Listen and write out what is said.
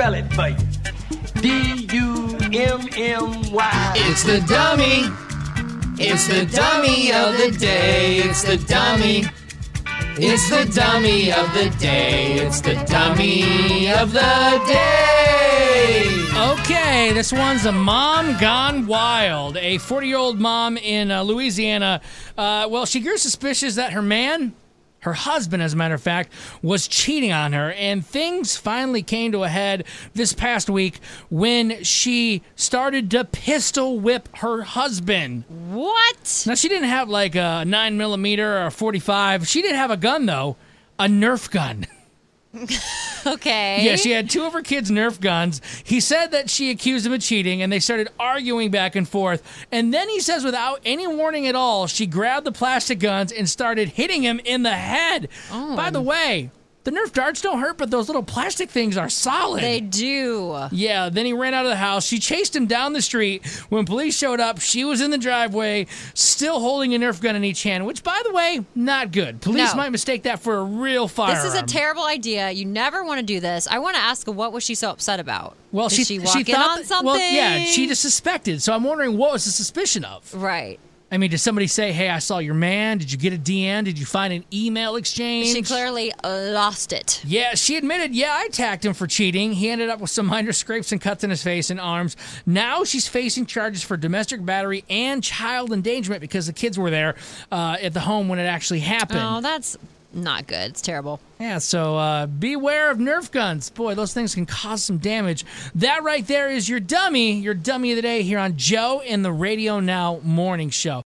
spell it for you. D-U-M-M-Y. It's the dummy. It's the dummy of the day. It's the dummy. It's the dummy of the day. It's the dummy of the day. Okay, this one's a mom gone wild. A 40-year-old mom in Louisiana. She grew suspicious that her husband, as a matter of fact, was cheating on her, and things finally came to a head this past week when she started to pistol whip her husband. What? Now, she didn't have like a 9mm or a 45. She did have a gun, though, a Nerf gun. Okay. Yeah, she had two of her kids' Nerf guns. He said that she accused him of cheating, and they started arguing back and forth. And then he says, without any warning at all, she grabbed the plastic guns and started hitting him in the head. Oh. By the way, the Nerf darts don't hurt, but those little plastic things are solid. They do. Yeah, then he ran out of the house. She chased him down the street. When police showed up, she was in the driveway, still holding a Nerf gun in each hand, which, by the way, not good. Police might mistake that for a real firearm. This is a terrible idea. You never want to do this. I want to ask her, what was she so upset about? Well, Did she walk in on something? Well, yeah, she just suspected. So I'm wondering, what was the suspicion of? Right. I mean, did somebody say, hey, I saw your man? Did you get a DM? Did you find an email exchange? She clearly lost it. Yeah, she admitted, I attacked him for cheating. He ended up with some minor scrapes and cuts in his face and arms. Now she's facing charges for domestic battery and child endangerment because the kids were there at the home when it actually happened. Oh, that's not good. It's terrible. Yeah, so beware of Nerf guns. Boy, those things can cause some damage. That right there is your dummy of the day here on Joe in the Radio Now Morning Show.